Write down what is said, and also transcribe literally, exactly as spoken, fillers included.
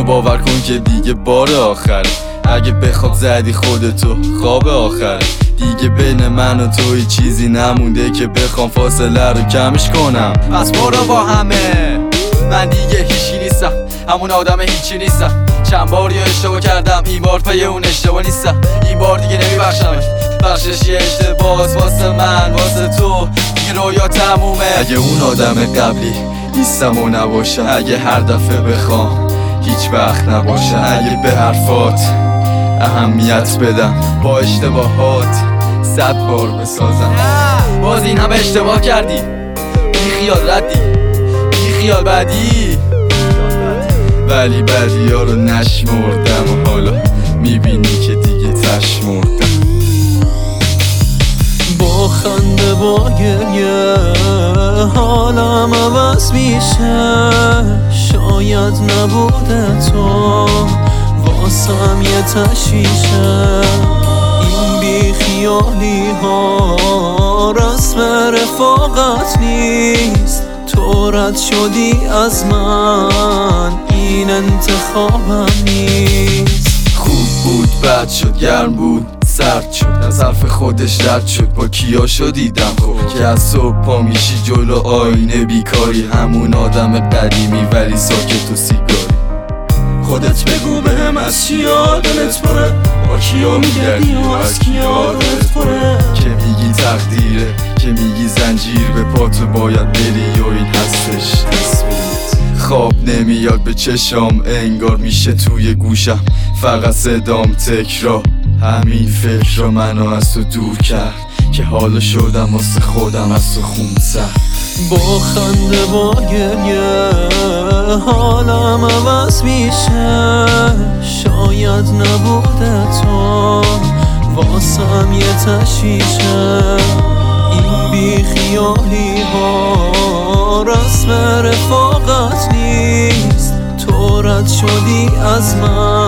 باور کن که دیگه بار آخره. اگه بخواب زدی خودتو خواب آخره. دیگه بین من و توی چیزی نمونده که بخوام فاصله رو کمش کنم. پس برو با همه، من دیگه هیچی نیستم، همون آدم هیچی نیستم. چند بار یه اشتباه کردم، این بار پای اون اشتباه نیستم. این بار دیگه نمیبخشمت، بخشش یه اشتباه واسه من واسه تو دیگه رویا تمومه. اگه اون آدم قبلی نیستم و نباشم، اگه هر دفعه بخوام هیچ وقت نباشم، اگه به حرفات اهمیت بدم با اشتباهات صد بار بسازم. باز این همه اشتباه کردی، بی خیال ردی، بی خیال بدی، ولی بدی ها رو نشمردم و حالا میبینی که دیگه تشمردم. با خنده با گریه حالم عوض میشه، شاید نبوده تو واسم یه تشویشه. این بی خیالی ها رسم رفاقت نیست، تو رد شدی از من، این انتخابم نیست. خوب بود بد شد، گرم بود سرد شد، از حرف خودش رد شد. با کیا شدیدم خب که از صبح پا میشی جلو آینه بیکاری، همون آدم قدیمی ولی ساکت و سیگاری. خودت بگو بهم از چیا دلت پره، با کیا میگردی و از کیا دلت پره. که میگی تقدیره، که میگی زنجیر به پاتو باید بری و این هستش تصمیمت. خواب نمیاد به چشام، انگار میشه توی گوشم فقط صدام تکرار. همین فکر رو منو از تو دور کرد که حالا شدم واسه خودم از تو خونسر. با خنده با گریه حالم عوض میشه، شاید نبوده تو واسم یه تشویشه. این بی خیالی ها رسم رفاقت نیست، تو رد شدی از من،